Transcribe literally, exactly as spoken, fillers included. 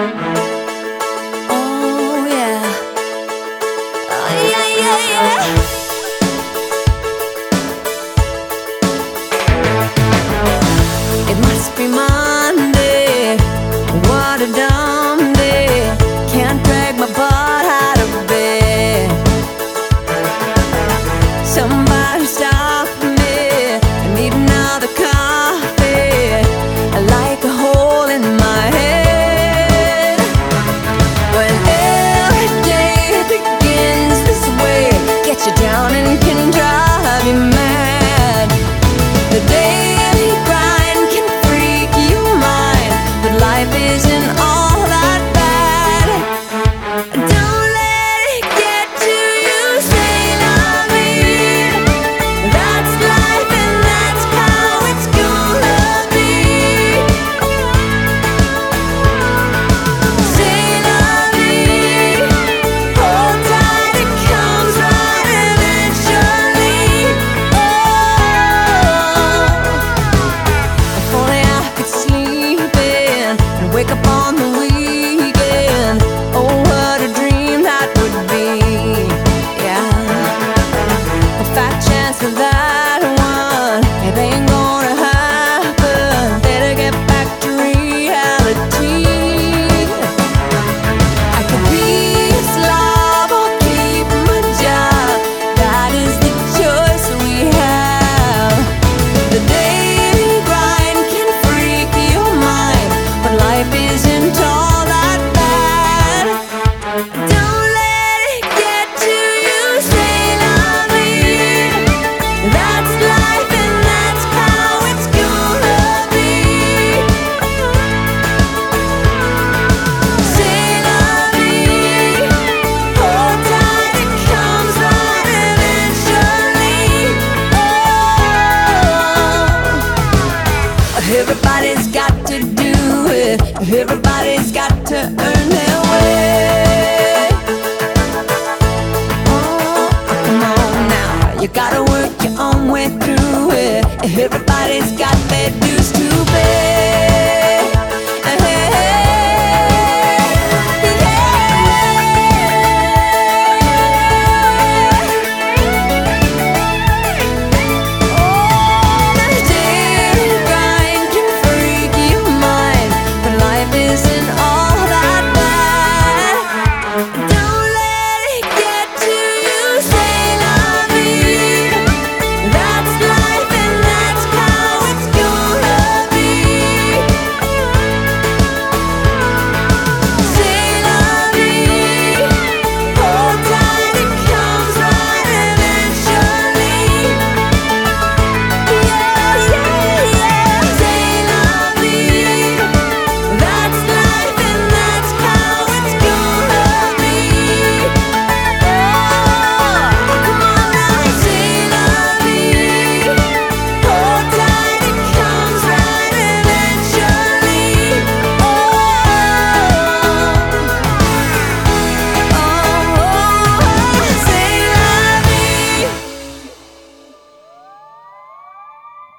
Oh yeah, oh yeah, yeah, yeah. It must be Monday, what a dumb day. Can't drag my butt out of bed. Somebody stop me, I need another coffee. I like a hole in my head. When every day begins this way, get you down and can drive you mad. The daily grind can freak your mind, but life isn't all that bad. Don't let it get to you, say la vie. That's life and that's how it's gonna be. Say la vie, hold tight, it comes right eventually. Oh, if only I could sleep in and wake up on the weekend. Oh, what a dream that would be. Yeah, a fat chance of that one, it ain't gonna happen. Better get back to reality. I could be a slob or keep my job. That is the choice we have. The daily grind can freak your mind, but life isn't all that bad. Don't let it get to you, say la vie. That's life and that's how it's gonna be. Say la vie, hold tight, it comes right eventually. Oh, everybody's got to do it. Everybody's got to earn their way. Oh, come on now, you gotta work your own way through it. Everybody's got their dues.